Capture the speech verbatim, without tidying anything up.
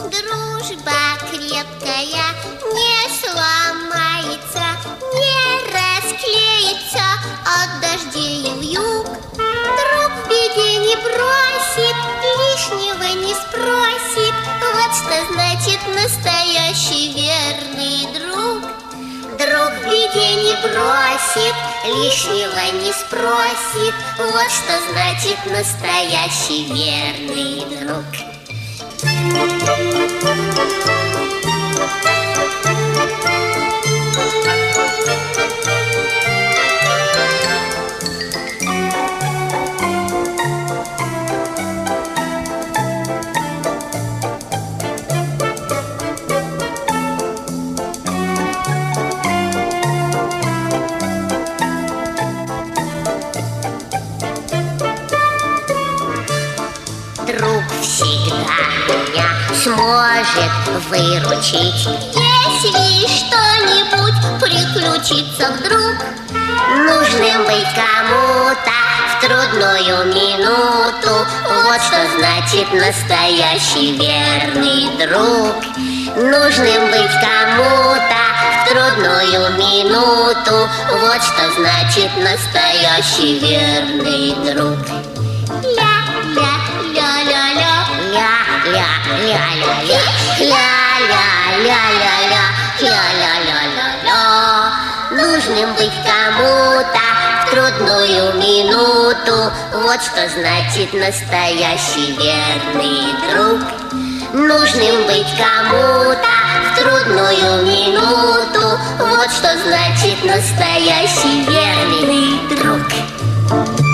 Дружба крепкая не сломается, не расклеится от дождей и вьюг. Друг в беде не бросит, лишнего не спросит. Вот что значит настоящий верный друг. Друг в беде не бросит, лишнего не спросит. Вот что значит настоящий верный друг. Друг всегда меня сможет выручить, если что-нибудь приключится вдруг. Нужным быть кому-то в трудную минуту, вот что значит настоящий верный друг. Нужным быть кому-то в трудную минуту, вот что значит настоящий верный друг. Ля-ля-ля-ля-ля, ля-ля-ля-ля-ля, ля-ля-ля-ля-ля, ля-ля-ля-ля-ля. Нужным быть кому-то в трудную минуту, вот что значит настоящий верный друг. Нужным быть кому-то в трудную минуту, вот что значит настоящий верный друг.